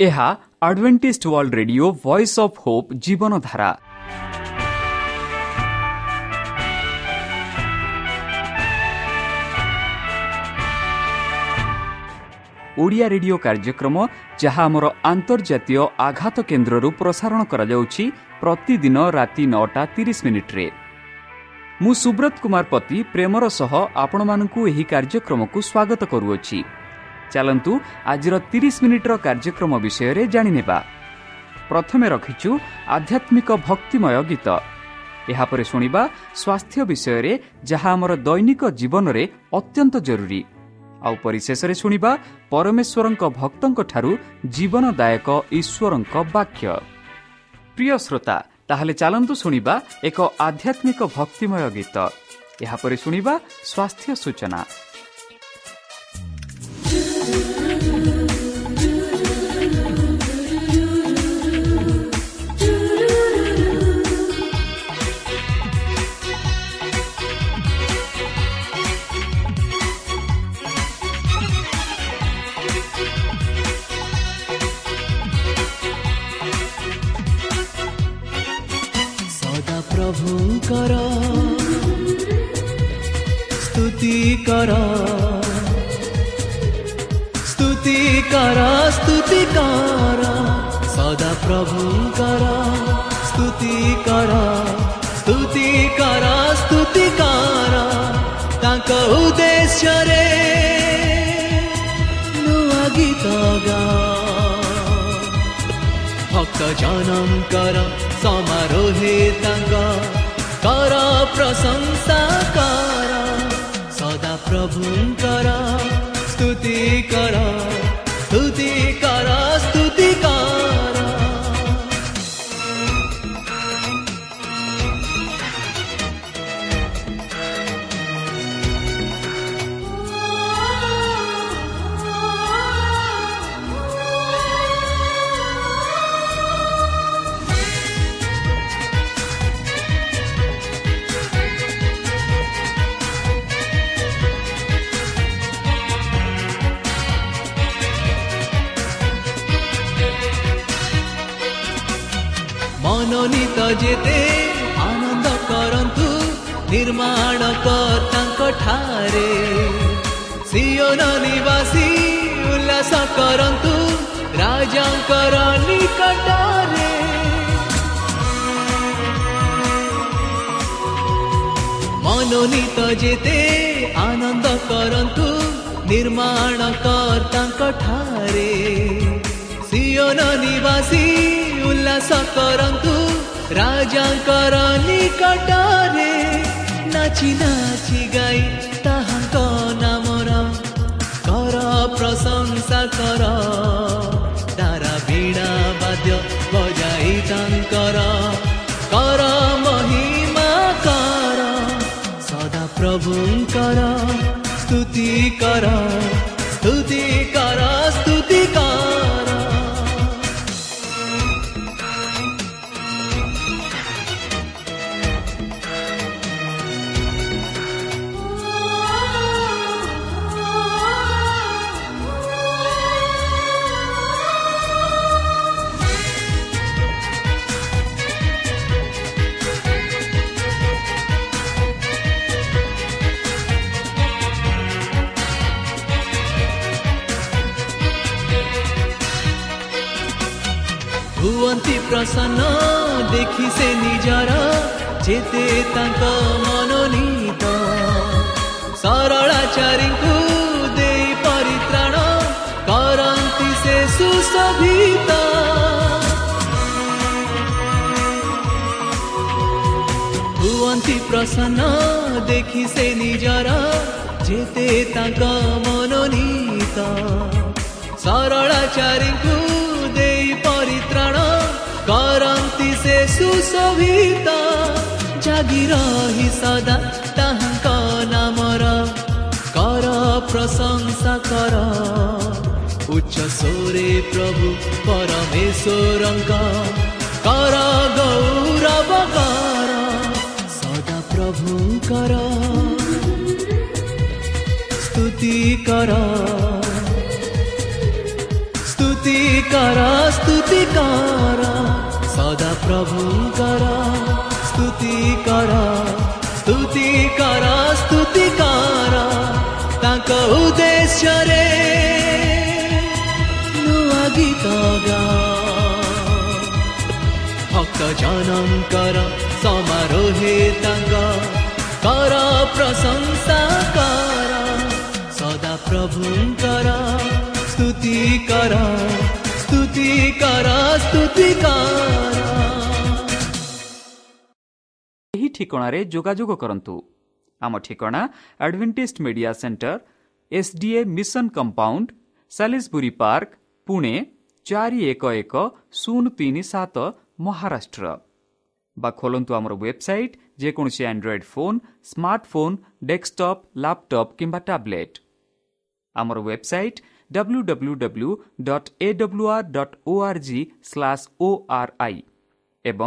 ଏହା Adventist world radio voice of hope Jeevan Dhara. Odia radio କାର୍ଯ୍ୟକ୍ରମ ଯାହା ଆମର ଆନ୍ତର୍ଜାତୀୟ ଆଘାତ କେନ୍ଦ୍ରରୁ ପ୍ରସାରଣ କରାଯାଉଛି ପ୍ରତିଦିନ ରାତି 9:30 ମୁଁ ସୁବ୍ରତ କୁମାର ପତି ପ୍ରେମର ସହ ଆପଣମାନଙ୍କୁ ଏହି କାର୍ଯ୍ୟକ୍ରମକୁ ସ୍ୱାଗତ କରୁଅଛି। ଚାଲନ୍ତୁ ଆଜିର 30 ମିନିଟ୍ର କାର୍ଯ୍ୟକ୍ରମ ବିଷୟରେ ଜାଣିନେବା। ପ୍ରଥମେ ରଖିଛୁ ଆଧ୍ୟାତ୍ମିକ ଭକ୍ତିମୟ ଗୀତ। ଏହାପରେ ଶୁଣିବା ସ୍ୱାସ୍ଥ୍ୟ ବିଷୟରେ ଯାହା ଆମର ଦୈନିକ ଜୀବନରେ ଅତ୍ୟନ୍ତ ଜରୁରୀ। ଆଉ ପରିଶେଷରେ ଶୁଣିବା ପରମେଶ୍ୱରଙ୍କ ଭକ୍ତଙ୍କଠାରୁ ଜୀବନଦାୟକ ଈଶ୍ୱରଙ୍କ ବାକ୍ୟ। ପ୍ରିୟ ଶ୍ରୋତା, ତାହେଲେ ଚାଲନ୍ତୁ ଶୁଣିବା ଏକ ଆଧ୍ୟାତ୍ମିକ ଭକ୍ତିମୟ ଗୀତ। ଏହାପରେ ଶୁଣିବା ସ୍ୱାସ୍ଥ୍ୟ ସୂଚନା। ପ୍ରଭୁଙ୍କର ସ୍ତୁତି କର, ସ୍ତୁତି କର, ସ୍ତୁତି କର, ସଦା ପ୍ରଭୁଙ୍କର ସ୍ତୁତି କର, ସ୍ତୁତି କର, ସ୍ତୁତି କର, ତାଙ୍କ ଉଦ୍ଦେଶ୍ୟରେ ନୂଆ ଗୀତ ଗାଅ। ଭକ୍ତ ଜନଙ୍କର ସମାରୋହେ ତାଙ୍କ କର ପ୍ରଶଂସା କର, ସଦା ପ୍ରଭୁଙ୍କର ସ୍ତୁତି କର, ସ୍ତୁତି କର, ସ୍ତୁତି କର। ମନୋନୀତ ଯେତେ ଆନନ୍ଦ କରନ୍ତୁ ନିର୍ମାଣ କର୍ତ୍ତାଙ୍କ ଠାରେ, ସିଓନ ନିବାସୀ ଉଲ୍ଲାସ କରନ୍ତୁ ରାଜାଙ୍କର ନିକଟରେ। ମନୋନୀତ ଯେତେ ଆନନ୍ଦ କରନ୍ତୁ ନିର୍ମାଣ କର୍ତ୍ତାଙ୍କ ଠାରେ, ସିଓନ ନିବାସୀ ଉଲ୍ଲାସ କରନ୍ତୁ ରାଜାଙ୍କର ନିକଟରେ। ନାଚି ନାଚି ଗାଇ ତାହାଙ୍କ ନାମର କର ପ୍ରଶଂସା କର, ତାରା ବୀଣା ବାଦ୍ୟ ବଜାଇ ତାଙ୍କର କର ମହିମା କର, ସଦା ପ୍ରଭୁଙ୍କର ସ୍ତୁତି କର, ସ୍ତୁତି କର, ସ୍ତୁତି କର। ହୁଅନ୍ତି ପ୍ରସନ୍ନ ଦେଖି ସେ ନିଜର ଯେତେ ତାଙ୍କ ମନୋନୀତ, ସରଳାଚାରୀଙ୍କୁ ଦେଇ ପରିତ୍ରାଣ କରନ୍ତି ସେ ସୁଶୋଭିତ। ହୁଅନ୍ତି ପ୍ରସନ୍ନ ଦେଖି ସେ ନିଜର ଯେତେ ତାଙ୍କ ମନୋନୀତ, ସରଳାଚାରୀଙ୍କୁ ଦେଇ ପରିତ୍ରାଣ କରନ୍ତି ସେ ସୁଶୋଭିତ। ଜାଗି ରହି ସଦା ତାହାଙ୍କ ନାମର କର ପ୍ରଶଂସା କର, ଉଚ୍ଚ ସ୍ୱରେ ପ୍ରଭୁ ପରମେଶ୍ୱରଙ୍କ କର ଗୌରବ କର, ସଦା ପ୍ରଭୁଙ୍କର ସ୍ତୁତି କର, ସ୍ତୁତି कर स्तुति कर सदा प्रभुंकर स्तुति कर स्तुति कर स्तुति कर ताको उद्देश्य रे नुआ गीत गा भक्त जनंकर समारोहे तांग कर प्रशंसा कर सदा प्रभुंकर स्तुति कर स्तुति कर स्तुति कर। ଏହି ଠିକଣାରେ ଯୋଗାଯୋଗ କରନ୍ତୁ। ଆମ ଠିକଣା Adventist media centre SDA mission compound Salisbury park Pune 411037 Maharashtra ବା ଖୋଲନ୍ତୁ ଆମର ୱେବସାଇଟ୍ ଯେକୌଣସି Android phone smartphone desktop laptop କିମ୍ବା ଟ୍ୟାବ୍ଲେଟ୍। ଆମର ୱେବସାଇଟ୍ www.awr.org/ori ଏବଂ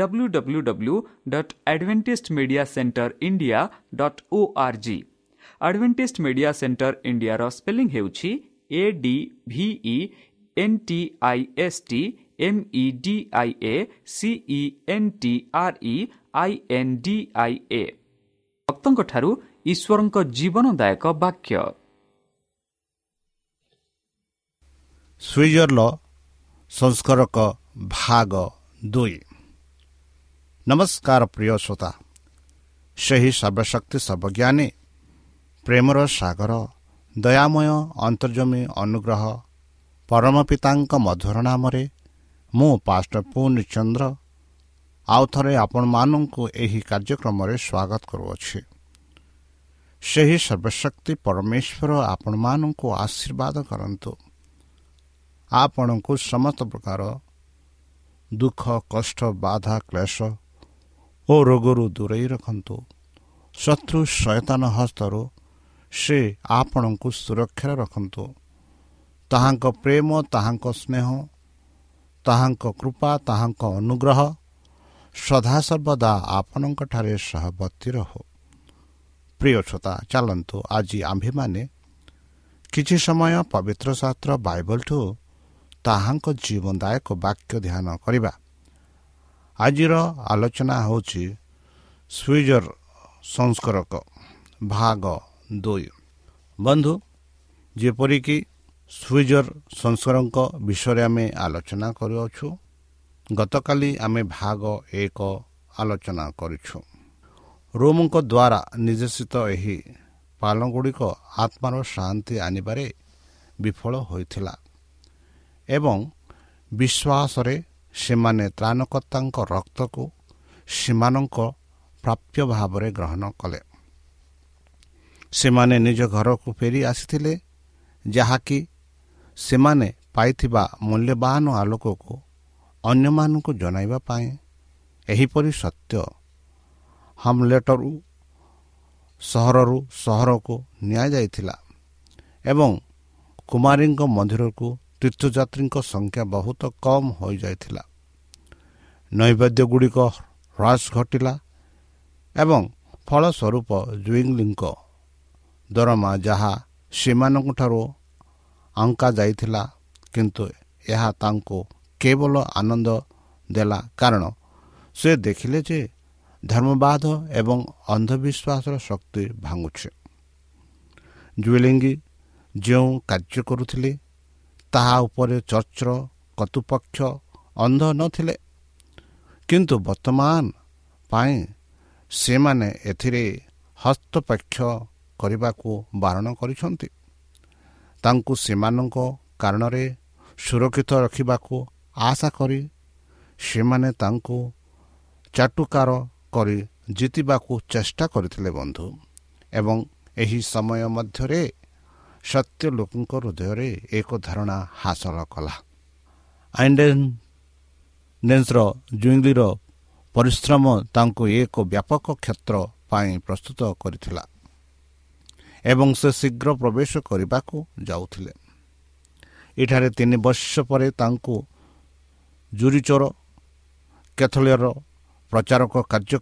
www.adventistmediacenterindia.org। ଆଡଭେଣ୍ଟିଷ୍ଟ ମିଡିଆ ସେଣ୍ଟର ଇଣ୍ଡିଆର ସ୍ପେଲିଂ ହେଉଛି ADVENTISTMEDIACENTREINDIA। ଭକ୍ତଙ୍କଠାରୁ ଈଶ୍ୱରଙ୍କ ଜୀବନଦାୟକ ବାକ୍ୟ। ସୁଇଜରଲ ସଂସ୍କାରକ ଭାଗ 2। ନମସ୍କାର ପ୍ରିୟ ଶ୍ରୋତା, ସେହି ସର୍ବଶକ୍ତି ସର୍ବଜ୍ଞାନୀ ପ୍ରେମର ସାଗର ଦୟାମୟ ଅନ୍ତର୍ଜମୀ ଅନୁଗ୍ରହ ପରମ ପିତାଙ୍କ ମଧୁର ନାମରେ ମୁଁ ପାଷ୍ଟର ପୂର୍ଣ୍ଣଚନ୍ଦ୍ର ଆଉ ଥରେ ଆପଣମାନଙ୍କୁ ଏହି କାର୍ଯ୍ୟକ୍ରମରେ ସ୍ୱାଗତ କରୁଅଛି। ସେହି ସର୍ବଶକ୍ତି ପରମେଶ୍ୱର ଆପଣମାନଙ୍କୁ ଆଶୀର୍ବାଦ କରନ୍ତୁ, ଆପଣଙ୍କୁ ସମସ୍ତ ପ୍ରକାର ଦୁଃଖ କଷ୍ଟ ବାଧା କ୍ଲେଶ ଓ ରୋଗରୁ ଦୂରେଇ ରଖନ୍ତୁ। ଶତ୍ରୁ ଶୟତାନ ହସ୍ତରୁ ସେ ଆପଣଙ୍କୁ ସୁରକ୍ଷାରେ ରଖନ୍ତୁ। ତାହାଙ୍କ ପ୍ରେମ, ତାହାଙ୍କ ସ୍ନେହ, ତାହାଙ୍କ କୃପା, ତାହାଙ୍କ ଅନୁଗ୍ରହ ସଦାସର୍ବଦା ଆପଣଙ୍କଠାରେ ସହବର୍ତ୍ତୀ ରହୁ। ପ୍ରିୟ ଶ୍ରୋତା, ଚାଲନ୍ତୁ ଆଜି ଆମ୍ଭେମାନେ କିଛି ସମୟ ପବିତ୍ର ଶାସ୍ତ୍ର ବାଇବଲଠୁ ତାହାଙ୍କ ଜୀବନଦାୟକ ବାକ୍ୟ ଧ୍ୟାନ କରିବା। ଆଜିର ଆଲୋଚନା ହେଉଛି ସୁଇଜର ସଂସ୍କାରକ ଭାଗ 2। ବନ୍ଧୁ, ଯେପରିକି ସୁଇଜର ସଂସ୍କାରଙ୍କ ବିଷୟରେ ଆମେ ଆଲୋଚନା କରୁଅଛୁ, ଗତକାଲି ଆମେ ଭାଗ 1 ଆଲୋଚନା କରିଛୁ। ରୋମଙ୍କ ଦ୍ୱାରା ନିର୍ଦ୍ଦେଶିତ ଏହି ପାଳନଗୁଡ଼ିକ ଆତ୍ମାର ଶାନ୍ତି ଆଣିବାରେ ବିଫଳ ହୋଇଥିଲା ଏବଂ ବିଶ୍ୱାସରେ ସେମାନେ ତ୍ରାଣକର୍ତ୍ତାଙ୍କ ରକ୍ତକୁ ସେମାନଙ୍କ ପ୍ରାପ୍ୟ ଭାବରେ ଗ୍ରହଣ କଲେ। ସେମାନେ ନିଜ ଘରକୁ ଫେରି ଆସିଥିଲେ, ଯାହାକି ସେମାନେ ପାଇଥିବା ମୂଲ୍ୟବାନ ଆଲୋକକୁ ଅନ୍ୟମାନଙ୍କୁ ଜଣାଇବା ପାଇଁ ଏହିପରି ସତ୍ୟ ହାମଲେଟରୁ ସହରରୁ ସହରକୁ ନିଆଯାଇଥିଲା ଏବଂ କୁମାରୀଙ୍କ ମନ୍ଦିରକୁ ତୀର୍ଥଯାତ୍ରୀଙ୍କ ସଂଖ୍ୟା ବହୁତ କମ୍ ହୋଇଯାଇଥିଲା। ନୈବେଦ୍ୟଗୁଡ଼ିକ ହ୍ରାସ ଘଟିଲା ଏବଂ ଫଳସ୍ୱରୂପ ଜୁଇଲିଙ୍କ ଦରମା ଯାହା ସେମାନଙ୍କଠାରୁ ଅଙ୍କା ଯାଇଥିଲା, କିନ୍ତୁ ଏହା ତାଙ୍କୁ କେବଳ ଆନନ୍ଦ ଦେଲା, କାରଣ ସେ ଦେଖିଲେ ଯେ ଧର୍ମବାଦ ଏବଂ ଅନ୍ଧବିଶ୍ୱାସର ଶକ୍ତି ଭାଙ୍ଗୁଛି। ଜୁଏଲିଙ୍ଗି ଯେଉଁ କାର୍ଯ୍ୟ କରୁଥିଲେ ତାହା ଉପରେ ଚର୍ଚ୍ଚର କର୍ତ୍ତୃପକ୍ଷ ଅନ୍ଧ ନଥିଲେ, କିନ୍ତୁ ବର୍ତ୍ତମାନ ପାଇଁ ସେମାନେ ଏଥିରେ ହସ୍ତକ୍ଷେପ କରିବାକୁ ବାରଣ କରିଛନ୍ତି। ତାଙ୍କୁ ସେମାନଙ୍କ କାରଣରେ ସୁରକ୍ଷିତ ରଖିବାକୁ ଆଶା କରି ସେମାନେ ତାଙ୍କୁ ଚାଟୁକାର କରି ଜିତିବାକୁ ଚେଷ୍ଟା କରିଥିଲେ ବନ୍ଧୁ, ଏବଂ ଏହି ସମୟ ମଧ୍ୟରେ ସତ୍ୟ ଲୋକଙ୍କ ହୃଦୟରେ ଏକ ଧାରଣା ହାସଲ କଲା। ଆଇଣ୍ଡେନ୍ସର ଜୁଇଲିର ପରିଶ୍ରମ ତାଙ୍କୁ ଏକ ବ୍ୟାପକ କ୍ଷେତ୍ର ପାଇଁ ପ୍ରସ୍ତୁତ କରିଥିଲା ଏବଂ ସେ ଶୀଘ୍ର ପ୍ରବେଶ କରିବାକୁ ଯାଉଥିଲେ। ଏଠାରେ 3 ବର୍ଷ ପରେ ତାଙ୍କୁ ଜୁରିଚର କ୍ୟାଥୋଲିକର ପ୍ରଚାରକ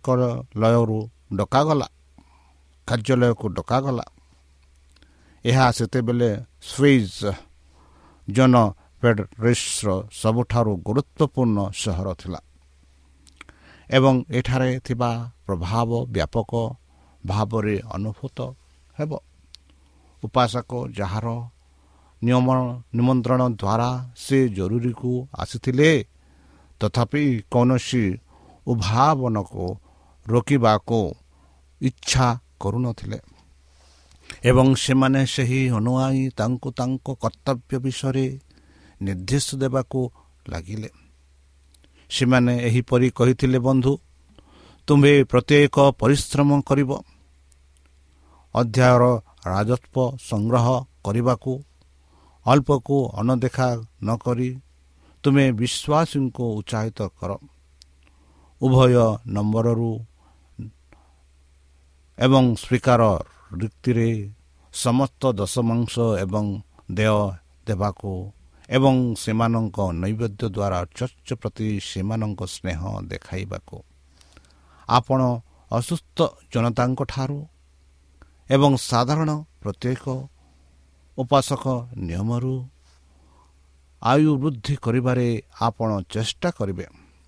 କାର୍ଯ୍ୟାଳୟକୁ ଡକାଗଲା। ଏହା ସେତେବେଳେ ସୁଇଜ ଜନ ଫେଡେରେସର ସବୁଠାରୁ ଗୁରୁତ୍ୱପୂର୍ଣ୍ଣ ସହର ଥିଲା ଏବଂ ଏଠାରେ ଥିବା ପ୍ରଭାବ ବ୍ୟାପକ ଭାବରେ ଅନୁଭୂତ ହେବ। ଉପାସକ ଯାହାର ନିମନ୍ତ୍ରଣ ଦ୍ୱାରା ସେ ଜରୁରୀକୁ ଆସିଥିଲେ ତଥାପି କୌଣସି ଉଦ୍ଭାବନକୁ ରୋକିବାକୁ ଇଚ୍ଛା କରୁନଥିଲେ ଏବଂ ସେମାନେ ସେହି ଅନୁଯାୟୀ ତାଙ୍କୁ ତାଙ୍କ କର୍ତ୍ତବ୍ୟ ବିଷୟରେ ନିର୍ଦ୍ଦେଶ ଦେବାକୁ ଲାଗିଲେ। ସେମାନେ ଏହିପରି କହିଥିଲେ, ବନ୍ଧୁ, ତୁମ୍ଭେ ପ୍ରତ୍ୟେକ ପରିଶ୍ରମ କରିବ, ଅଧ୍ୟାୟର ରାଜତ୍ୱ ସଂଗ୍ରହ କରିବାକୁ, ଅଳ୍ପକୁ ଅନଦେଖା ନ କରି ତୁମେ ବିଶ୍ୱାସୀଙ୍କୁ ଉତ୍ସାହିତ କର। ଉଭୟ ନମ୍ବରରୁ ଏବଂ ସ୍ୱୀକାର ରୀତିରେ ସମସ୍ତ ଦଶମାଂଶ ଏବଂ ଦେୟ ଦେବାକୁ ଏବଂ ସେମାନଙ୍କ ନୈବେଦ୍ୟ ଦ୍ୱାରା ଚର୍ଚ୍ଚ ପ୍ରତି ସେମାନଙ୍କ ସ୍ନେହ ଦେଖାଇବାକୁ ଆପଣ ଅସୁସ୍ଥ ଜନତାଙ୍କଠାରୁ ଏବଂ ସାଧାରଣ ପ୍ରତ୍ୟେକ ଉପାସକ ନିୟମରୁ ଆୟୁ ବୃଦ୍ଧି କରିବାରେ ଆପଣ ଚେଷ୍ଟା କରିବେ।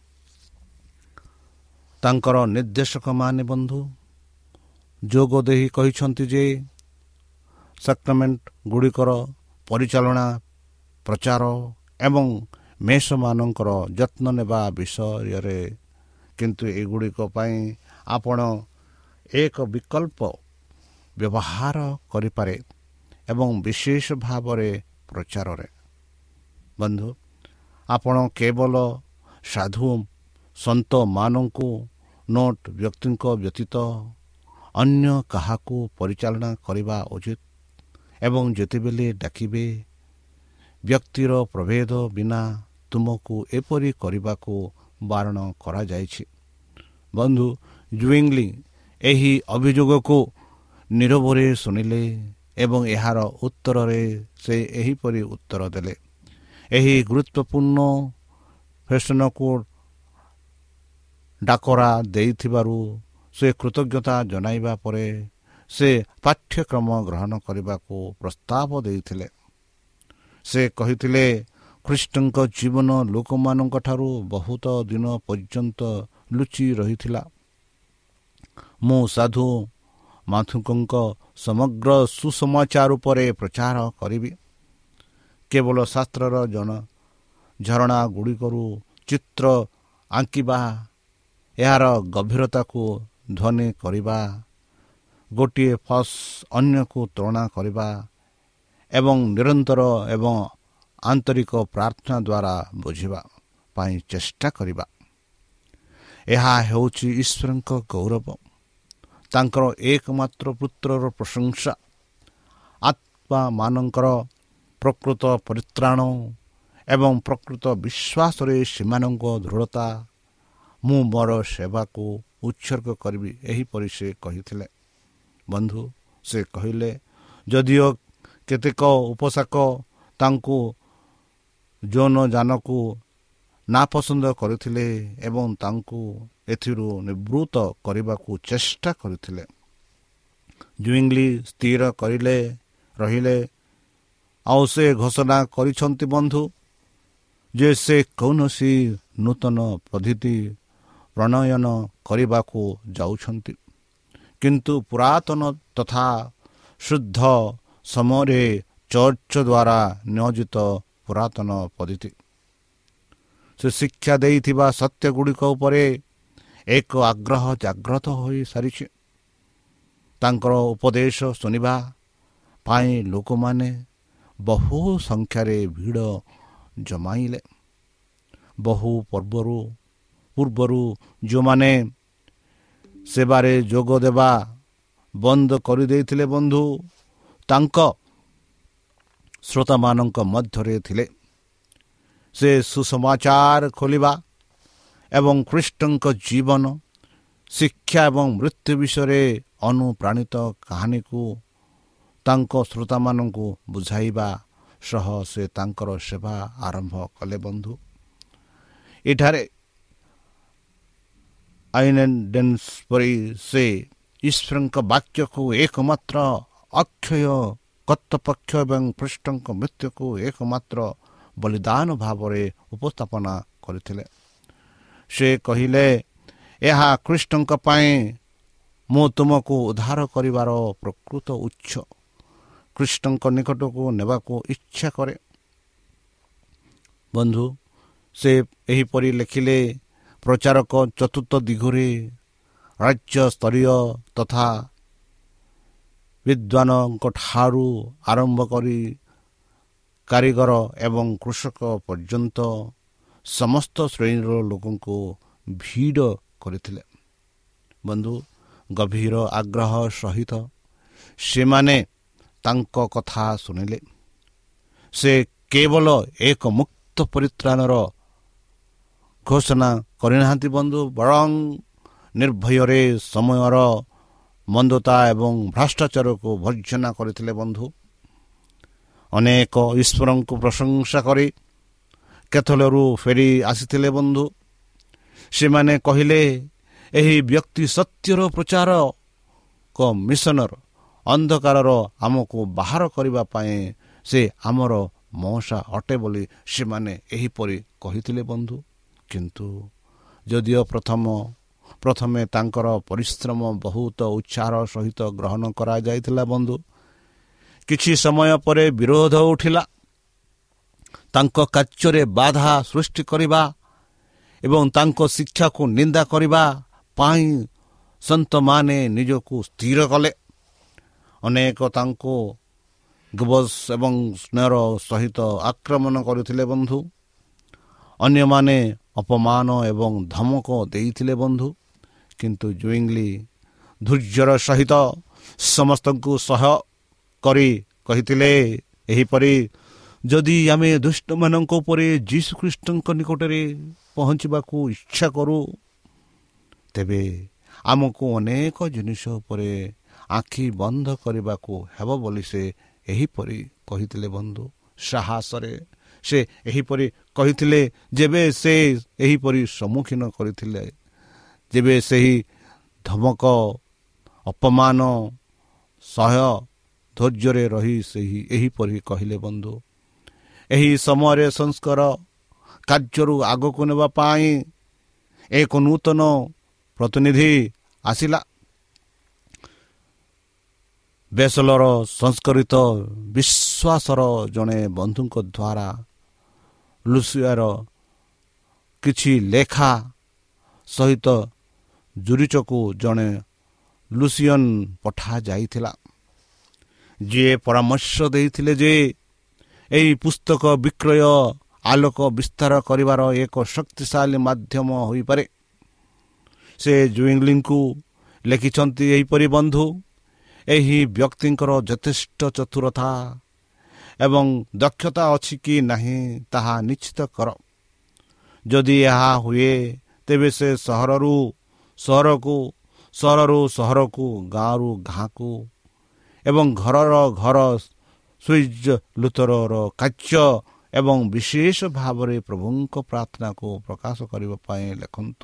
ତାଙ୍କର ନିର୍ଦ୍ଦେଶକମାନେ ବନ୍ଧୁ ଯୋଗ ଦେଇ କହିଛନ୍ତି ଯେ ସାକ୍ରାମେଣ୍ଟ ଗୁଡ଼ିକର ପରିଚାଳନା, ପ୍ରଚାର ଏବଂ ମେଷମାନଙ୍କର ଯତ୍ନ ନେବା ବିଷୟରେ, କିନ୍ତୁ ଏଗୁଡ଼ିକ ପାଇଁ ଆପଣ ଏକ ବିକଳ୍ପ ବ୍ୟବହାର କରିପାରେ ଏବଂ ବିଶେଷ ଭାବରେ ପ୍ରଚାରରେ। ବନ୍ଧୁ, ଆପଣ କେବଳ ସାଧୁ ସନ୍ତମାନଙ୍କୁ ନୋଟ ବ୍ୟକ୍ତିଙ୍କ ବ୍ୟତୀତ ଅନ୍ୟ କାହାକୁ ପରିଚାଳନା କରିବା ଉଚିତ ଏବଂ ଯେତେବେଳେ ଡାକିବେ ବ୍ୟକ୍ତିର ପ୍ରଭେଦ ବିନା ତୁମକୁ ଏପରି କରିବାକୁ ବାରଣ କରାଯାଇଛି। ବନ୍ଧୁ ଜୁଇଙ୍ଗଲି ଏହି ଅଭିଯୋଗକୁ ନୀରବରେ ଶୁଣିଲେ ଏବଂ ଏହାର ଉତ୍ତରରେ ସେ ଏହିପରି ଉତ୍ତର ଦେଲେ। ଏହି ଗୁରୁତ୍ୱପୂର୍ଣ୍ଣ ଫେସନକୁ ଡାକରା ଦେଇଥିବାରୁ ସେ କୃତଜ୍ଞତା ଜଣାଇବା ପରେ ସେ ପାଠ୍ୟକ୍ରମ ଗ୍ରହଣ କରିବାକୁ ପ୍ରସ୍ତାବ ଦେଇଥିଲେ। ସେ କହିଥିଲେ, ଖ୍ରୀଷ୍ଟଙ୍କ ଜୀବନ ଲୋକମାନଙ୍କଠାରୁ ବହୁତ ଦିନ ପର୍ଯ୍ୟନ୍ତ ଲୁଚି ରହିଥିଲା। ମୁଁ ସାଧୁ ମାଥୁଙ୍କ ସମଗ୍ର ସୁସମାଚାର ଉପରେ ପ୍ରଚାର କରିବି। କେବଳ ଶାସ୍ତ୍ରର ଝରଣା ଗୁଡ଼ିକରୁ ଚିତ୍ର ଆଙ୍କିବା, ଏହାର ଗଭୀରତାକୁ ଧ୍ୱନି କରିବା, ଗୋଟିଏ ଫସ୍ ଅନ୍ୟକୁ ତୁଳନା କରିବା ଏବଂ ନିରନ୍ତର ଏବଂ ଆନ୍ତରିକ ପ୍ରାର୍ଥନା ଦ୍ୱାରା ବୁଝିବା ପାଇଁ ଚେଷ୍ଟା କରିବା, ଏହା ହେଉଛି ଈଶ୍ୱରଙ୍କ ଗୌରବ, ତାଙ୍କର ଏକମାତ୍ର ପୁତ୍ରର ପ୍ରଶଂସା, ଆତ୍ମାମାନଙ୍କର ପ୍ରକୃତ ପରିତ୍ରାଣ ଏବଂ ପ୍ରକୃତ ବିଶ୍ୱାସରେ ସେମାନଙ୍କ ଦୃଢ଼ତା। ମୁଁ ମୋର ସେବାକୁ ଉତ୍ସର୍ଗ କରିବି, ଏହିପରି ସେ କହିଥିଲେ। ବନ୍ଧୁ, ସେ କହିଲେ, ଯଦିଓ କେତେକ ଉପାସକ ତାଙ୍କୁ ଯୌନଯାନକୁ ନାପସନ୍ଦ କରିଥିଲେ ଏବଂ ତାଙ୍କୁ ଏଥିରୁ ନିବୃତ୍ତ କରିବାକୁ ଚେଷ୍ଟା କରିଥିଲେ, ଜୁଇଙ୍ଗଲି ସ୍ଥିର ରହିଲେ ଆଉ ସେ ଘୋଷଣା କରିଛନ୍ତି, ବନ୍ଧୁ, ଯେ ସେ କୌଣସି ନୂତନ ପଦ୍ଧତି ପ୍ରଣୟନ କରିବାକୁ ଯାଉଛନ୍ତି, କିନ୍ତୁ ପୁରାତନ ତଥା ଶୁଦ୍ଧ ସମୟରେ ଚର୍ଚ୍ଚ ଦ୍ୱାରା ନିୟୋଜିତ ପୁରାତନ ପଦ୍ଧତି। ସେ ଶିକ୍ଷା ଦେଇଥିବା ସତ୍ୟଗୁଡ଼ିକ ଉପରେ ଏକ ଆଗ୍ରହ ଜାଗ୍ରତ ହୋଇସାରିଛି। ତାଙ୍କର ଉପଦେଶ ଶୁଣିବା ପାଇଁ ଲୋକମାନେ ବହୁ ସଂଖ୍ୟାରେ ଭିଡ଼ ଜମାଇଲେ। ବହୁ ପୂର୍ବରୁ ଯେଉଁମାନେ ସେବାରେ ଯୋଗ ଦେବା ବନ୍ଦ କରିଦେଇଥିଲେ, ବନ୍ଧୁ, ତାଙ୍କ ଶ୍ରୋତାମାନଙ୍କ ମଧ୍ୟରେ ଥିଲେ। ସେ ସୁସମାଚାର ଖୋଲିବା ଏବଂ ଖ୍ରୀଷ୍ଟଙ୍କ ଜୀବନ, ଶିକ୍ଷା ଏବଂ ମୃତ୍ୟୁ ବିଷୟରେ ଅନୁପ୍ରାଣିତ କାହାଣୀକୁ ତାଙ୍କ ଶ୍ରୋତାମାନଙ୍କୁ ବୁଝାଇବା ସହ ସେ ତାଙ୍କର ସେବା ଆରମ୍ଭ କଲେ। ବନ୍ଧୁ, ଏଠାରେ ଆଇନେଡେନ୍ସ ପରି ସେ ଈଶ୍ୱରଙ୍କ ବାକ୍ୟକୁ ଏକମାତ୍ର ଅକ୍ଷୟ କର୍ତ୍ତୃପକ୍ଷ ଏବଂ ଖ୍ରୀଷ୍ଟଙ୍କ ମୃତ୍ୟୁକୁ ଏକମାତ୍ର ବଳିଦାନ ଭାବରେ ଉପସ୍ଥାପନା କରିଥିଲେ। ସେ କହିଲେ, ଏହା ଖ୍ରୀଷ୍ଟଙ୍କ ପାଇଁ ମୁଁ ତୁମକୁ ଉଦ୍ଧାର କରିବାର ପ୍ରକୃତ ଉତ୍ସ। ଖ୍ରୀଷ୍ଟଙ୍କ ନିକଟକୁ ନେବାକୁ ଇଚ୍ଛା କରେ। ବନ୍ଧୁ, ସେ ଏହିପରି ଲେଖିଲେ, ପ୍ରଚାରକ ଚତୁର୍ଥ ଦିଗରେ ରାଜ୍ୟସ୍ତରୀୟ ତଥା ବିଦ୍ୱାନଙ୍କ ଠାରୁ ଆରମ୍ଭ କରି କାରିଗର ଏବଂ କୃଷକ ପର୍ଯ୍ୟନ୍ତ ସମସ୍ତ ଶ୍ରେଣୀର ଲୋକଙ୍କୁ ଭିଡ଼ କରିଥିଲେ। ବନ୍ଧୁ, ଗଭୀର ଆଗ୍ରହ ସହିତ ସେମାନେ ତାଙ୍କ କଥା ଶୁଣିଲେ। ସେ କେବଳ ଏକ ମୁକ୍ତ ପରିତ୍ରାଣର ଘୋଷଣା କରିନାହାନ୍ତି ବନ୍ଧୁ, ବରଂ ନିର୍ଭୟରେ ସମୟର ମନ୍ଦତା ଏବଂ ଭ୍ରଷ୍ଟାଚାରକୁ ଭର୍ଜନା କରିଥିଲେ। ବନ୍ଧୁ, ଅନେକ ଈଶ୍ୱରଙ୍କୁ ପ୍ରଶଂସା କରି କେଥଲରୁ ଫେରି ଆସିଥିଲେ। ବନ୍ଧୁ, ସେମାନେ କହିଲେ, ଏହି ବ୍ୟକ୍ତି ସତ୍ୟର ପ୍ରଚାରକ, ମିଶନର ଅନ୍ଧକାରର ଆମକୁ ବାହାର କରିବା ପାଇଁ ସେ ଆମର ମଉସା ଅଟେ ବୋଲି ସେମାନେ ଏହିପରି କହିଥିଲେ। ବନ୍ଧୁ, କିନ୍ତୁ ଯଦିଓ ପ୍ରଥମେ ତାଙ୍କର ପରିଶ୍ରମ ବହୁତ ଉତ୍ସାହର ସହିତ ଗ୍ରହଣ କରାଯାଇଥିଲା, ବନ୍ଧୁ, କିଛି ସମୟ ପରେ ବିରୋଧ ଉଠିଲା। ତାଙ୍କ କାର୍ଯ୍ୟରେ ବାଧା ସୃଷ୍ଟି କରିବା ଏବଂ ତାଙ୍କ ଶିକ୍ଷାକୁ ନିନ୍ଦା କରିବା ପାଇଁ ସନ୍ତମାନେ ନିଜକୁ ସ୍ଥିର କଲେ। ଅନେକ ତାଙ୍କୁ ଗବସ ଏବଂ ସ୍ନେହର ସହିତ ଆକ୍ରମଣ କରିଥିଲେ। ବନ୍ଧୁ, ଅନ୍ୟମାନେ ଅପମାନ ଏବଂ ଧମକ ଦେଇଥିଲେ। ବନ୍ଧୁ, କିନ୍ତୁ ଜୁଇଙ୍ଗଲି ଧୈର୍ଯ୍ୟର ସହିତ ସମସ୍ତଙ୍କୁ ସହ କରି କହିଥିଲେ ଏହିପରି, ଯଦି ଆମେ ଦୁଷ୍ଟମାନଙ୍କ ଉପରେ ଯୀଶୁଖ୍ରୀଷ୍ଟଙ୍କ ନିକଟରେ ପହଞ୍ଚିବାକୁ ଇଚ୍ଛା କରୁ, ତେବେ ଆମକୁ ଅନେକ ଜିନିଷ ଉପରେ ଆଖି ବନ୍ଦ କରିବାକୁ ହେବ ବୋଲି ସେ ଏହିପରି କହିଥିଲେ। ବନ୍ଧୁ, ସାହସରେ ସେ ଏହିପରି କହିଥିଲେ, ଯେବେ ସେ ଏହିପରି ସମ୍ମୁଖୀନ କରିଥିଲେ, ଯେବେ ସେହି ଧମକ ଅପମାନ ସହ ଧୈର୍ଯ୍ୟରେ ରହି ଏହିପରି କହିଲେ। ବନ୍ଧୁ, ଏହି ସମୟରେ ସଂସ୍କାର କାର୍ଯ୍ୟରୁ ଆଗକୁ ନେବା ପାଇଁ ଏକ ନୂତନ ପ୍ରତିନିଧି ଆସିଲା। ବେସଲର ସଂସ୍କୃତ ବିଶ୍ୱାସର ଜଣେ ବନ୍ଧୁଙ୍କ ଦ୍ୱାରା ଲୁସିଆର କିଛି ଲେଖା ସହିତ ଜୁରିଚକୁ ଜଣେ ଲୁସିୟନ ପଠାଯାଇଥିଲା, ଯିଏ ପରାମର୍ଶ ଦେଇଥିଲେ ଯେ ଏହି ପୁସ୍ତକ ବିକ୍ରୟ ଆଲୋକ ବିସ୍ତାର କରିବାର ଏକ ଶକ୍ତିଶାଳୀ ମାଧ୍ୟମ ହୋଇପାରେ। ସେ ଜୁଇଙ୍ଗଲିଙ୍କୁ ଲେଖିଛନ୍ତି ଏହିପରି, ବନ୍ଧୁ, ଏହି ବ୍ୟକ୍ତିଙ୍କର ଯଥେଷ୍ଟ ଚତୁରତା ଏବଂ ଦକ୍ଷତା ଅଛି କି ନାହିଁ ତାହା ନିଶ୍ଚିତ କର। ଯଦି ଏହା ହୁଏ, ତେବେ ସେ ସହରରୁ ସହରକୁ, ଗାଁରୁ ଗାଁକୁ ଏବଂ ଘରର ଘର ସୁଇଜ ଲୁଥରର କାର୍ଯ୍ୟ ଏବଂ ବିଶେଷ ଭାବରେ ପ୍ରଭୁଙ୍କ ପ୍ରାର୍ଥନାକୁ ପ୍ରକାଶ କରିବା ପାଇଁ ଲେଖନ୍ତୁ।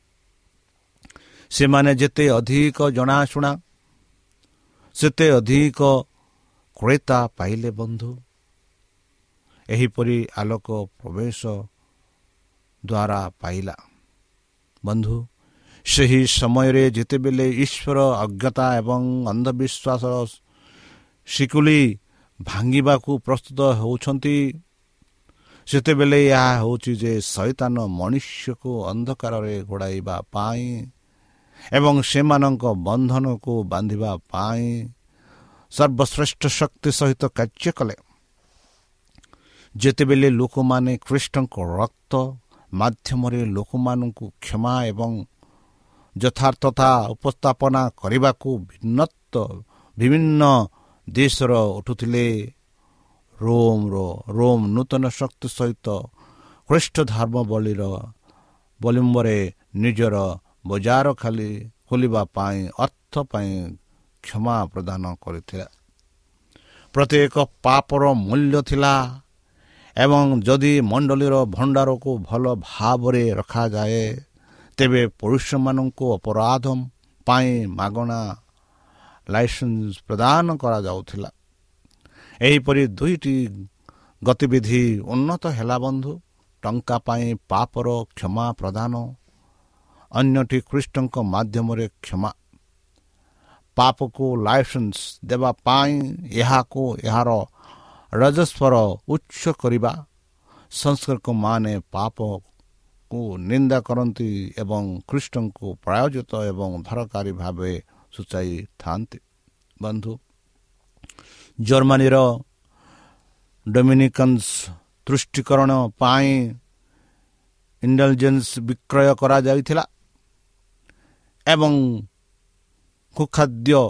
ସେମାନେ ଯେତେ ଅଧିକ ଜଣାଶୁଣା, ସେତେ ଅଧିକ କ୍ରେତା ପାଇଲେ। ବନ୍ଧୁ, ଏହିପରି ଆଲୋକ ପ୍ରବେଶ ଦ୍ୱାରା ପାଇଲା। ବନ୍ଧୁ, ସେହି ସମୟରେ ଯେତେବେଳେ ଈଶ୍ୱର ଅଜ୍ଞତା ଏବଂ ଅନ୍ଧବିଶ୍ୱାସର ଶିକୁଲି ଭାଙ୍ଗିବାକୁ ପ୍ରସ୍ତୁତ ହେଉଛନ୍ତି, ସେତେବେଳେ ଏହା ହେଉଛି ଯେ ଶୈତାନ ମନୁଷ୍ୟକୁ ଅନ୍ଧକାରରେ ଘୋଡ଼ାଇବା ପାଇଁ ଏବଂ ସେମାନଙ୍କ ବନ୍ଧନକୁ ବାନ୍ଧିବା ପାଇଁ ସର୍ବଶ୍ରେଷ୍ଠ ଶକ୍ତି ସହିତ କାର୍ଯ୍ୟ କଲେ। ଯେତେବେଳେ ଲୋକମାନେ ଖ୍ରୀଷ୍ଟଙ୍କ ରକ୍ତ ମାଧ୍ୟମରେ ଲୋକମାନଙ୍କୁ କ୍ଷମା ଏବଂ ଯଥାର୍ଥତା ଉପସ୍ଥାପନା କରିବାକୁ ବିଭିନ୍ନ ଦେଶର ଉଠୁଥିଲେ, ରୋମ ନୂତନ ଶକ୍ତି ସହିତ ଖ୍ରୀଷ୍ଟ ଧର୍ମ ବଲିମ୍ବରେ ନିଜର ବଜାର ଖୋଲିବା ପାଇଁ ଅର୍ଥ ପାଇଁ କ୍ଷମା ପ୍ରଦାନ କରିଥିଲା। ପ୍ରତ୍ୟେକ ପାପର ମୂଲ୍ୟ ଥିଲା ଏବଂ ଯଦି ମଣ୍ଡଳୀର ଭଣ୍ଡାରକୁ ଭଲ ଭାବରେ ରଖାଯାଏ, ତେବେ ପୁରୁଷମାନଙ୍କୁ ଅପରାଧ ପାଇଁ ମାଗଣା ଲାଇସେନ୍ସ ପ୍ରଦାନ କରାଯାଉଥିଲା। ଏହିପରି ଦୁଇଟି ଗତିବିଧି ଉନ୍ନତ ହେଲା ବନ୍ଧୁ। ଟଙ୍କା ପାଇଁ ପାପର କ୍ଷମା ପ୍ରଦାନ, ଅନ୍ୟଟି ଖ୍ରୀଷ୍ଟଙ୍କ ମାଧ୍ୟମରେ କ୍ଷମା। ପାପକୁ ଲାଇସେନ୍ସ ଦେବା ପାଇଁ ଏହାକୁ ଏହାର ରାଜସ୍ୱର ଉଚ୍ଚ କରିବା। ସଂସ୍କୃତମାନେ ପାପକୁ ନିନ୍ଦା କରନ୍ତି ଏବଂ ଖ୍ରୀଷ୍ଟଙ୍କୁ ପ୍ରାୟୋଜିତ ଏବଂ ଦରକାରୀ ଭାବେ ସୂଚାଇଥାନ୍ତି। ବନ୍ଧୁ, ଜର୍ମାନୀର ଡୋମିନିକାନ୍ସ ତୁଷ୍ଟିକରଣ ପାଇଁ ଇଣ୍ଡଲଜେନ୍ସ ବିକ୍ରୟ କରାଯାଇଥିଲା ଏବଂ କୁଖାଦ୍ୟ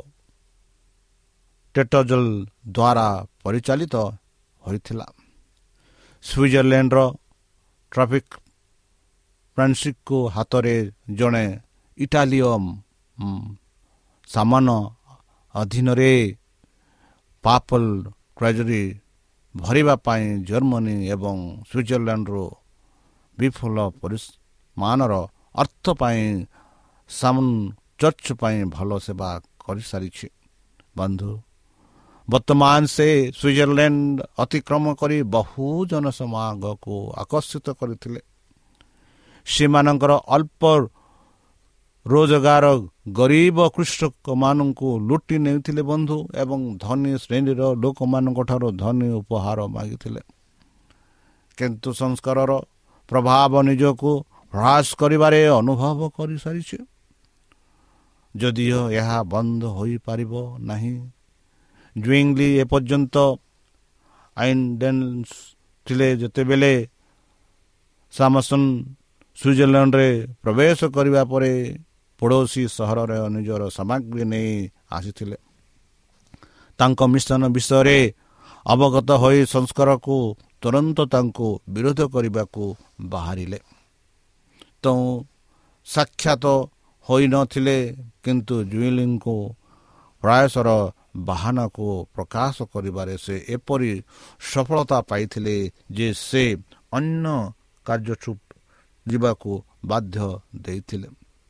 ଟେଟଜଲ ଦ୍ୱାରା ପରିଚାଳିତ ହୋଇଥିଲା। ସୁଇଜରଲ୍ୟାଣ୍ଡର ଟ୍ରାଫିକ୍ ଫ୍ରାନ୍ସିସ୍କ ହାତରେ ଜଣେ ଇଟାଲୀୟ ସାମାନ ଅଧୀନରେ ପାପଲ ଟ୍ରେଜେରୀ ଭରିବା ପାଇଁ ଜର୍ମାନୀ ଏବଂ ସୁଇଜରଲ୍ୟାଣ୍ଡରୁ ବିପୁଳ ପରିମାଣର ଅର୍ଥ ପାଇଁ ସାମନ ଚର୍ଚ୍ଚ ପାଇଁ ଭଲ ସେବା କରିସାରିଛି। ବନ୍ଧୁ, ବର୍ତ୍ତମାନ ସେ ସୁଇଜରଲ୍ୟାଣ୍ଡ ଅତିକ୍ରମ କରି ବହୁ ଜନସମାଗମକୁ ଆକର୍ଷିତ କରିଥିଲେ। ସେମାନଙ୍କର ଅଳ୍ପ ରୋଜଗାର ଗରିବ କୃଷକମାନଙ୍କୁ ଲୁଟି ନେଉଥିଲେ ବନ୍ଧୁ ଏବଂ ଧନୀ ଶ୍ରେଣୀର ଲୋକମାନଙ୍କଠାରୁ ଧନୀ ଉପହାର ମାଗିଥିଲେ। କିନ୍ତୁ ସଂସ୍କାରର ପ୍ରଭାବ ନିଜକୁ ହ୍ରାସ କରିବାରେ ଅନୁଭବ କରିସାରିଛି। ଯଦିଓ ଏହା ବନ୍ଦ ହୋଇପାରିବ ନାହିଁ। ଜୁଇଙ୍ଗଲି ଏପର୍ଯ୍ୟନ୍ତ ଆଇନଡେନ୍ସ ଥିଲେ। ଯେତେବେଳେ ସାମସନ ସୁଇଜରଲ୍ୟାଣ୍ଡରେ ପ୍ରବେଶ କରିବା ପରେ ପଡ଼ୋଶୀ ସହରରେ ନିଜର ସାମଗ୍ରୀ ନେଇ ଆସିଥିଲେ। ତାଙ୍କ ମିଶନ ବିଷୟରେ ଅବଗତ ହୋଇ ସଂସ୍କାରକୁ ତୁରନ୍ତ ତାଙ୍କୁ ବିରୋଧ କରିବାକୁ ବାହାରିଲେ। ତ ସାକ୍ଷାତ ହୋଇନଥିଲେ, କିନ୍ତୁ ଜୁଇଲିଙ୍କୁ ପ୍ରୟାସର ବାହାନାକୁ ପ୍ରକାଶ କରିବାରେ ସେ ଏପରି ସଫଳତା ପାଇଥିଲେ ଯେ ସେ ଅନ୍ୟ କାର୍ଯ୍ୟଚୁପ ଯିବାକୁ ବାଧ୍ୟ ଦେଇଥିଲେ।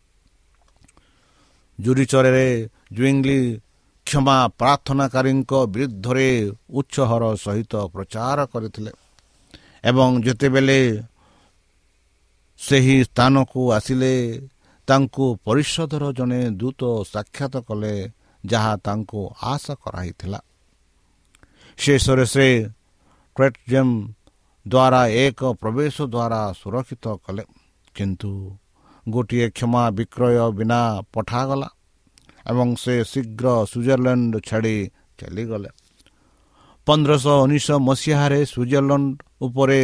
ଜୁରିଚରେ ଜୁଇଙ୍ଗଲି କ୍ଷମା ପ୍ରାର୍ଥନାକାରୀଙ୍କ ବିରୁଦ୍ଧରେ ଉତ୍ସାହର ସହିତ ପ୍ରଚାର କରିଥିଲେ ଏବଂ ଯେତେବେଳେ ସେହି ସ୍ଥାନକୁ ଆସିଲେ ତାଙ୍କୁ ପରିଷଦର ଜଣେ ଦୂତ ସାକ୍ଷାତ କଲେ, ଯାହା ତାଙ୍କୁ ଆଶା କରାଇଥିଲା। ଶେଷରେ ସେ ଟ୍ରେଟଜେମ୍ ଦ୍ୱାରା ଏକ ପ୍ରବେଶ ଦ୍ୱାରା ସୁରକ୍ଷିତ କଲେ, କିନ୍ତୁ ଗୋଟିଏ କ୍ଷମା ବିକ୍ରୟ ବିନା ପଠାଗଲା ଏବଂ ସେ ଶୀଘ୍ର ସୁଇଜରଲ୍ୟାଣ୍ଡ ଛାଡ଼ି ଚାଲିଗଲେ। 1519 ମସିହାରେ ସୁଇଜରଲ୍ୟାଣ୍ଡ ଉପରେ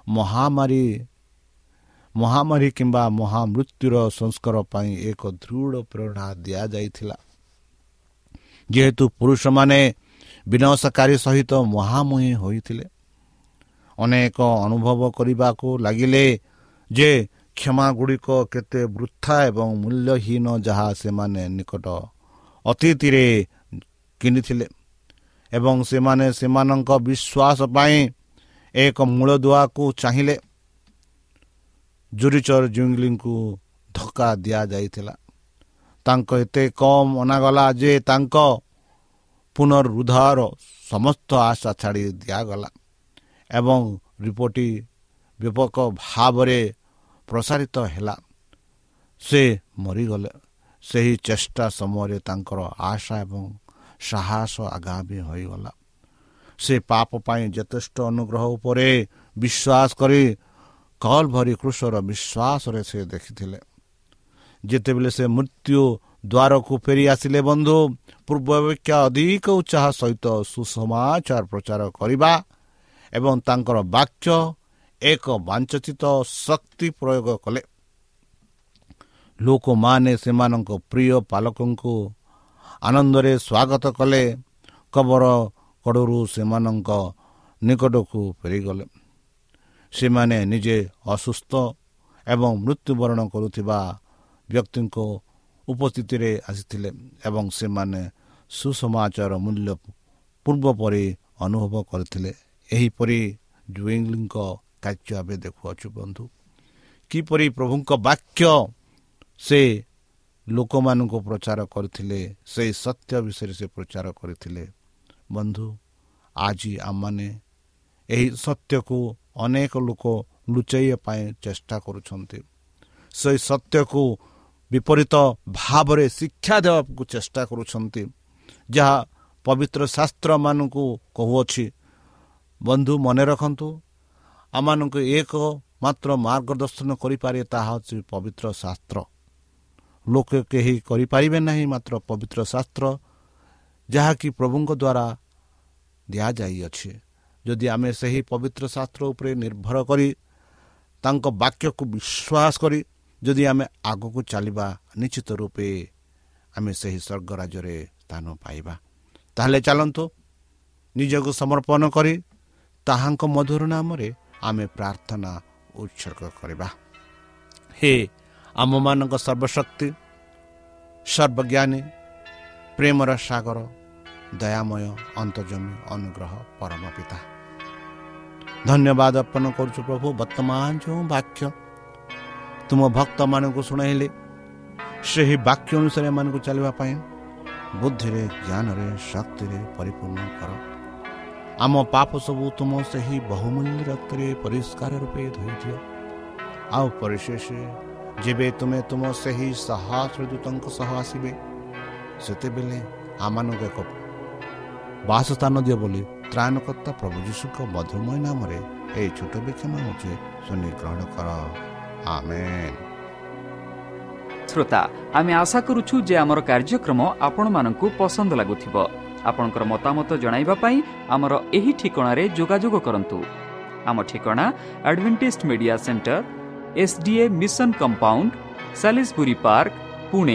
ମହାମାରୀ କିମ୍ବା ମହାମୃତ୍ୟୁର ସଂସ୍କାର ପାଇଁ ଏକ ଦୃଢ଼ ପ୍ରେରଣା ଦିଆଯାଇଥିଲା। ଯେହେତୁ ପୁରୁଷମାନେ ବିନାଶକାରୀ ସହିତ ମୁହାଁମୁହିଁ ହୋଇଥିଲେ, ଅନେକ ଅନୁଭବ କରିବାକୁ ଲାଗିଲେ ଯେ କ୍ଷମାଗୁଡ଼ିକ କେତେ ବୃଥା ଏବଂ ମୂଲ୍ୟହୀନ, ଯାହା ସେମାନେ ନିକଟ ଅତୀତରେ କିଣିଥିଲେ ଏବଂ ସେମାନେ ସେମାନଙ୍କ ବିଶ୍ୱାସ ପାଇଁ ଏକ ମୂଳଦୁଆକୁ ଚାହିଁଲେ। ଜୁରିଚର ଜୁଇଙ୍ଗଲିଙ୍କୁ ଧକ୍କା ଦିଆଯାଇଥିଲା। ତାଙ୍କ ଏତେ କମ୍ ଅନାଗଲା ଯେ ତାଙ୍କ ପୁନରୁଦ୍ଧାର ସମସ୍ତ ଆଶା ଛାଡ଼ି ଦିଆଗଲା ଏବଂ ରିପୋର୍ଟଟି ବ୍ୟାପକ ଭାବରେ ପ୍ରସାରିତ ହେଲା। ସେ ମରିଗଲେ। ସେହି ଚେଷ୍ଟା ସମୟରେ ତାଙ୍କର ଆଶା ଏବଂ ସାହସ ଆଗାମୀ ହୋଇଗଲା। ସେ ପାପ ପାଇଁ ଯଥେଷ୍ଟ ଅନୁଗ୍ରହ ଉପରେ ବିଶ୍ୱାସ କରି କଲଭରି କ୍ରୁଶର ବିଶ୍ୱାସରେ ସେ ଦେଖିଥିଲେ। ଯେତେବେଳେ ସେ ମୃତ୍ୟୁ ଦ୍ୱାରକୁ ଫେରି ଆସିଲେ ବନ୍ଧୁ, ପୂର୍ବ ଅପେକ୍ଷା ଅଧିକ ଉତ୍ସାହ ସହିତ ସୁସମାଚାର ପ୍ରଚାର କରିବା ଏବଂ ତାଙ୍କର ବାକ୍ୟ ଏକ ବାଞ୍ଛିତ ଶକ୍ତି ପ୍ରୟୋଗ କଲେ। ଲୋକମାନେ ସେମାନଙ୍କ ପ୍ରିୟ ପାଲକଙ୍କୁ ଆନନ୍ଦରେ ସ୍ୱାଗତ କଲେ। କବର କଡ଼ରୁ ସେମାନଙ୍କ ନିକଟକୁ ଫେରିଗଲେ। ସେମାନେ ନିଜେ ଅସୁସ୍ଥ ଏବଂ ମୃତ୍ୟୁବରଣ କରୁଥିବା ବ୍ୟକ୍ତିଙ୍କ ଉପସ୍ଥିତିରେ ଆସିଥିଲେ ଏବଂ ସେମାନେ ସୁସମାଚାର ମୂଲ୍ୟ ପୂର୍ବ ପରି ଅନୁଭବ କରିଥିଲେ। ଏହିପରି ଜୁଇଙ୍ଗଲିଙ୍କ କାର୍ଯ୍ୟ ଆମେ ଦେଖୁଅଛୁ ବନ୍ଧୁ। କିପରି ପ୍ରଭୁଙ୍କ ବାକ୍ୟ ସେ ଲୋକମାନଙ୍କୁ ପ୍ରଚାର କରିଥିଲେ, ସେହି ସତ୍ୟ ବିଷୟରେ ସେ ପ୍ରଚାର କରିଥିଲେ। ବନ୍ଧୁ, ଆଜି ଆମମାନେ ଏହି ସତ୍ୟକୁ ଅନେକ ଲୋକ ଲୁଚାଇବା ପାଇଁ ଚେଷ୍ଟା କରୁଛନ୍ତି। ସେହି ସତ୍ୟକୁ ବିପରୀତ ଭାବରେ ଶିକ୍ଷା ଦେବାକୁ ଚେଷ୍ଟା କରୁଛନ୍ତି, ଯାହା ପବିତ୍ର ଶାସ୍ତ୍ରମାନଙ୍କୁ କହୁଅଛି। ବନ୍ଧୁ, ମନେ ରଖନ୍ତୁ, ଆମମାନଙ୍କୁ ଏକ ମାତ୍ର ମାର୍ଗଦର୍ଶନ କରିପାରେ, ତାହା ହେଉଛି ପବିତ୍ର ଶାସ୍ତ୍ର। ଲୋକେ କେହି କରିପାରିବେ ନାହିଁ, ମାତ୍ର ପବିତ୍ର ଶାସ୍ତ୍ର ଯାହାକି ପ୍ରଭୁଙ୍କ ଦ୍ୱାରା ଦିଆଯାଇଅଛି। ଯଦି ଆମେ ସେହି ପବିତ୍ର ଶାସ୍ତ୍ର ଉପରେ ନିର୍ଭର କରି ତାଙ୍କ ବାକ୍ୟକୁ ବିଶ୍ୱାସ କରି ଯଦି ଆମେ ଆଗକୁ ଚାଲିବା, ନିଶ୍ଚିତ ରୂପେ ଆମେ ସେହି ସ୍ୱର୍ଗ ରାଜ୍ୟରେ ସ୍ଥାନ ପାଇବା। ତାହେଲେ ଚାଲନ୍ତୁ ନିଜକୁ ସମର୍ପଣ କରି ତାହାଙ୍କ ମଧୁର ନାମରେ ଆମେ ପ୍ରାର୍ଥନା ଉତ୍ସର୍ଗ କରିବା। ହେ ଆମମାନଙ୍କ ସର୍ବଶକ୍ତି, ସର୍ବଜ୍ଞାନୀ, ପ୍ରେମର ସାଗର, ଦୟାମୟ, ଅନ୍ତର୍ଜମୀ, ଅନୁଗ୍ରହ, ପରମ ପିତା, ଧନ୍ୟବାଦ ଅର୍ପଣ କରୁଛୁ ପ୍ରଭୁ। ବର୍ତ୍ତମାନ ଯେଉଁ ବାକ୍ୟ ତୁମ ଭକ୍ତମାନଙ୍କୁ ଶୁଣାଇଲେ, ସେହି ବାକ୍ୟ ଅନୁସାରେ ଏମାନଙ୍କୁ ଚାଲିବା ପାଇଁ ବୁଦ୍ଧିରେ, ଜ୍ଞାନରେ, ଶକ୍ତିରେ ପରିପୂର୍ଣ୍ଣ କର। ଆମ ପାପ ସବୁ ତୁମ ସେହି ବହୁମୂଲ୍ୟ ରକ୍ତରେ ପରିଷ୍କାର ରୂପେ ଧୋଇଦିଅ। ଆଉ ପରିଶେଷ ଯେବେ ତୁମେ ତୁମ ସେହି ସହସ୍ର ଦୂତଙ୍କ ସହ ଆସିବେ, ସେତେବେଳେ ଆମମାନଙ୍କୁ ଏକ ବାସସ୍ଥାନ ଦିଅ ବୋଲି ତ୍ରାଣକର୍ତ୍ତା ପ୍ରଭୁ ଯୀଶୁଙ୍କ ମଧୁରମୟ ନାମରେ ଏହି ଛୋଟ ବିକ୍ଷମ ହେଉଛି ଶୁଣି ଗ୍ରହଣ କର। ଆମେନ୍। ଶ୍ରୋତା, ଆମେ ଆଶା କରୁଛୁ ଯେ ଆମର କାର୍ଯ୍ୟକ୍ରମ ଆପଣମାନଙ୍କୁ ପସନ୍ଦ ଲାଗୁଥିବ। ଆପଣଙ୍କର ମତାମତ ଜଣାଇବା ପାଇଁ ଆମର ଏହି ଠିକଣାରେ ଯୋଗାଯୋଗ କରନ୍ତୁ। ଆମ ଠିକଣା Adventist media centre, SDA mission compound, Salisbury park, Pune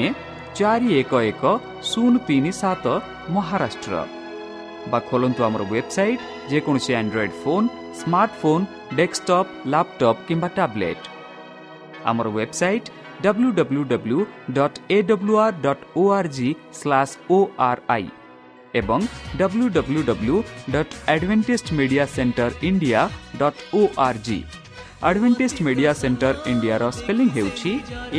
411037, Maharashtra. ବା ଖୋଲନ୍ତୁ ଆମର ୱେବସାଇଟ୍, ଯେକୌଣସି Android phone, smartphone, desktop, laptop କିମ୍ବା ଟ୍ୟାବ୍ଲେଟ୍। ଆମର ୱେବସାଇଟ୍ www.awr.org/ori ଏବଂ www.adventistmediacenterindia.org। ଆଡଭେଣ୍ଟିଷ୍ଟ ମିଡ଼ିଆ ସେଣ୍ଟର ଇଣ୍ଡିଆର ସ୍ପେଲିଂ ହେଉଛି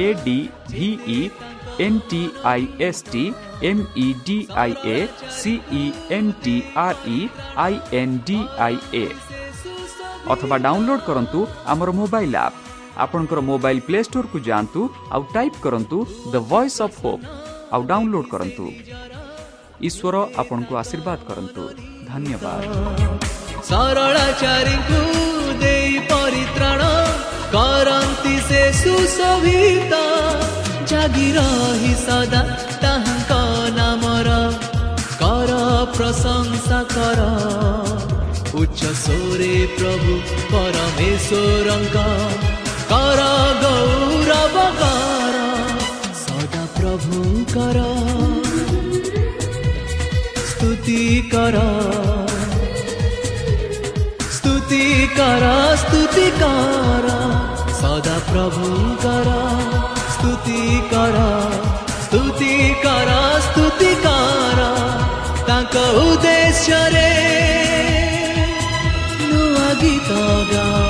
ADVENTISTMEDIACENTREINDIA। ଅଥବା ଡାଉନଲୋଡ୍ କରନ୍ତୁ ଆମର ମୋବାଇଲ୍ ଆପ୍। ଆପଣଙ୍କର ମୋବାଇଲ୍ ପ୍ଲେ ଷ୍ଟୋରକୁ ଯାଆନ୍ତୁ, ଆଉ ଟାଇପ୍ କରନ୍ତୁ ଦ ଭଏସ୍ ଅଫ୍ ହୋପ୍, ଆଉ ଡାଉନଲୋଡ୍ କରନ୍ତୁ। ଈଶ୍ୱର ଆପଣଙ୍କୁ ଆଶୀର୍ବାଦ କରନ୍ତୁ। ଧନ୍ୟବାଦ। ସରଳାଚାରୀଙ୍କୁ ଦେଇ ପରିତ୍ରାଣ କରନ୍ତି ସେ ସୁଶୋଭିତ, ଜାଗି ରହି ସଦା ତାହାଙ୍କ ନାମର କର ପ୍ରଶଂସା କର। ଉଚ୍ଚ ସ୍ୱରେ ପ୍ରଭୁ ପରମେଶ୍ୱରଙ୍କ କର ଗୌରବ କର। ସଦା ପ୍ରଭୁଙ୍କର ସ୍ତୁତି କର, ସ୍ତୁତି କର, ସ୍ତୁତି କର। ସଦା ପ୍ରଭୁଙ୍କର ସ୍ତୁତି କର, ସ୍ତୁତି କର, ସ୍ତୁତି କର। ତାଙ୍କ ଉଦ୍ଦେଶ୍ୟରେ ନୂଆ ଗୀତ ଗାଅ।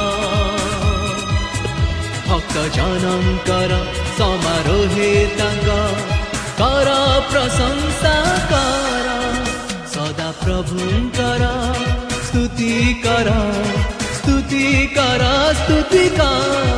ଭକ୍ତ ଜନଙ୍କର ସମାରୋହେ ତାଙ୍କ କର ପ୍ରଶଂସା କର। ସଦା ପ୍ରଭୁଙ୍କର ସ୍ତୁତି କର, ସ୍ତୁତି କର, ସ୍ତୁତି କର।